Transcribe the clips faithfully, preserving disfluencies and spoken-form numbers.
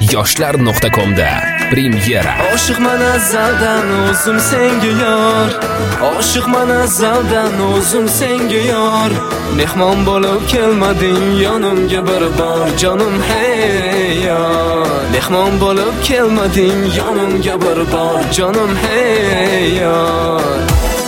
yoshlar nuqta comda premyera. Oshiqman azaldan o'zim senga yor, oshiqman azaldan o'zim senga yor. Mehmon bo'lib kelmading yonimga bir bor jonim hey yor. Mehmon bo'lib kelmading yonimga bir bor jonim hey yor.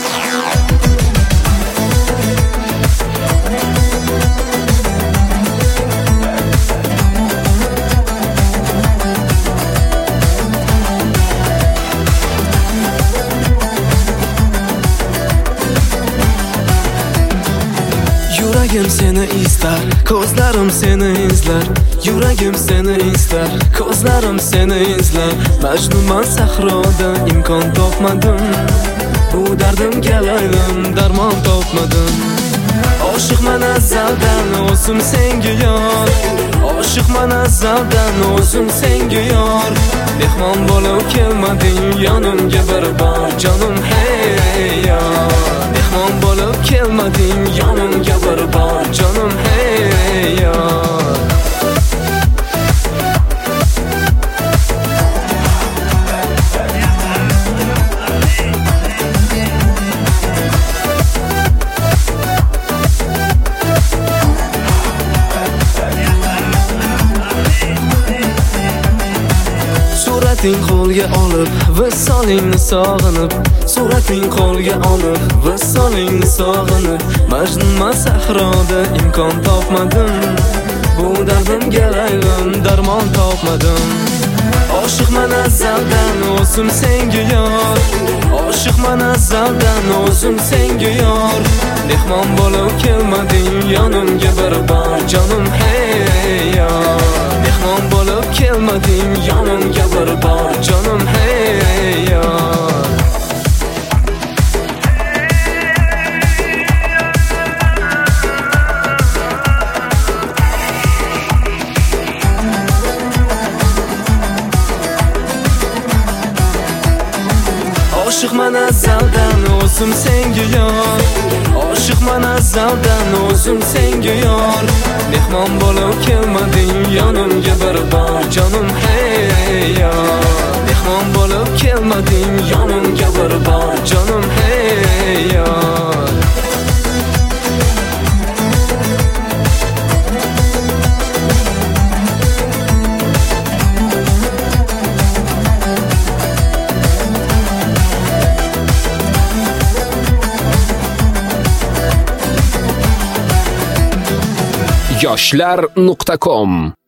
Yuragim seni istar, ko'zlarim seni izlar. Yuragim seni istar, ko'zlarim seni izlar. Majnunman sahroda imkon topmadim, bu dardimga laylim darmon topmadim. Oshiqman azaldan o'zim senga yor, oshiqman azaldan o'zim senga yor. Mehmon bo'lib kelmading yonimga bir bor jonim hey yor. Mehmon bo'lib kelmading yonimga bir bor jonim hey yor. Surating qo'lga olib, visolingni sog'inib. Surating qo'lga olib, visolingni sog'inib. Majnunman sahroda imkon topmadim, bu dardimga laylim darmon topmadim. Oshiqman azaldan o'zim senga yor, oshiqman azaldan o'zim senga yor. Mehmon bo'lib kelmading yonimga bir bor jonim hey yor. Mehmon bo'lib kelmading yonimga bir bor jonim hey yor. Oshiqman azaldan o'zim senga yor, oshiqman azaldan o'zim senga yor. Mehmon bo'lib kelmading yonimga bir bor jonim hey yor. Mehmon bo'lib kelmading yonimga bir bor jonim hey yor. yoshlar nuqta com